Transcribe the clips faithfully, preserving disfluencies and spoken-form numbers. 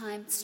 Sometimes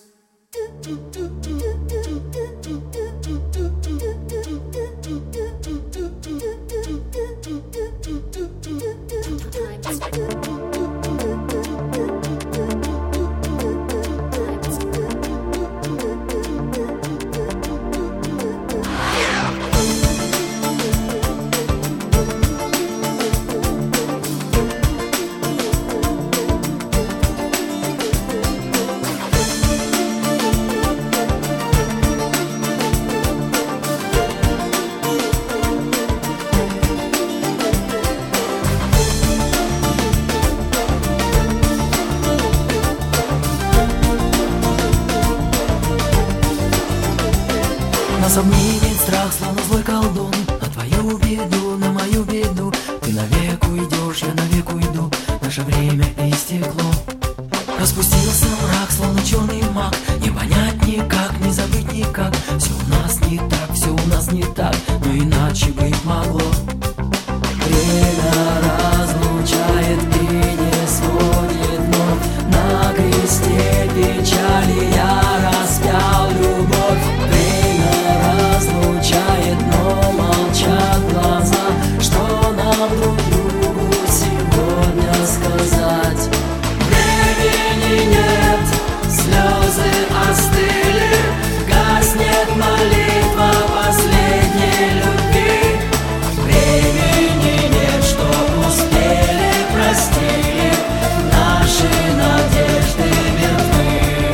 Нас обнимет страх, словно злой колдун. На твою беду, на мою беду. Ты навек уйдешь, я навек уйду. Наше время истекло. Распустился мрак, словно черный маг. Не понять никак, не забыть никак. Все у нас не так, все у нас не так, но иначе быть могло. Время разлучает и не сводит вновь. На кресте печали я распял любовь. Разлучает, но молчат глаза. Что нам друг другу сегодня сказать? Времени нет, слезы остыли. Гаснет молитва последней любви. Времени нет, что успели, простили. Наши надежды мертвы.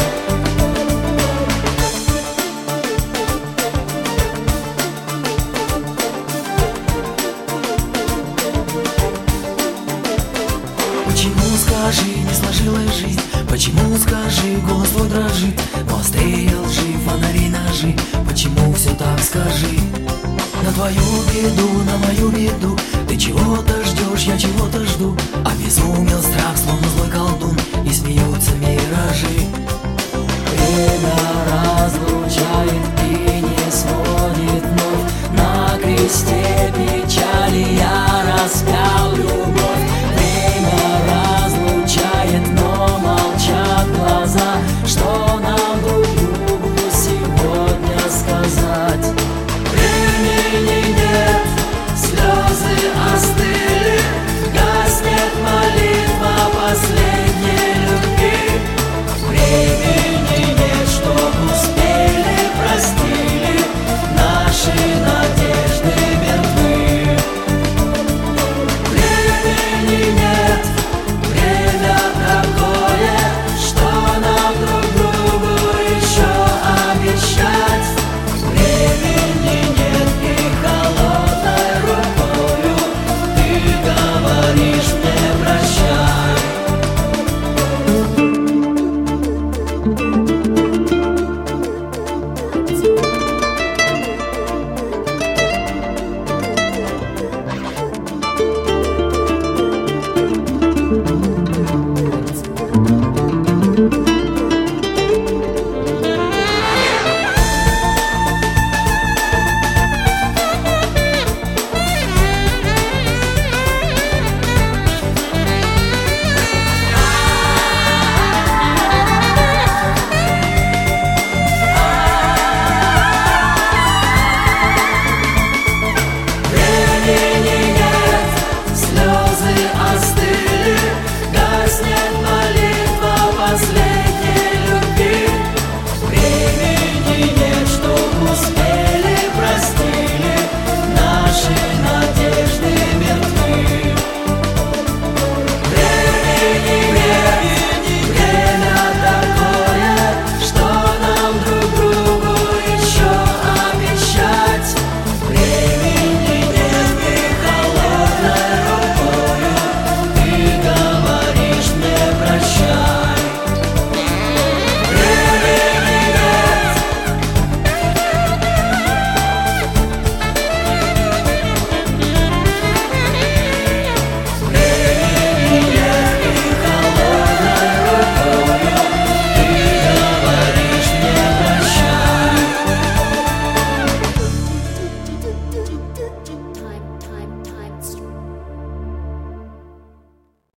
Почему, скажи, не сложилась жизнь? Почему, скажи, голос твой дрожит? Но острее лжи, фонари, ножи. Почему все так, скажи? На твою беду, на мою беду. Ты чего-то ждешь, я чего-то жду. Обезумел страх, словно злой колдун. И смеются миражи.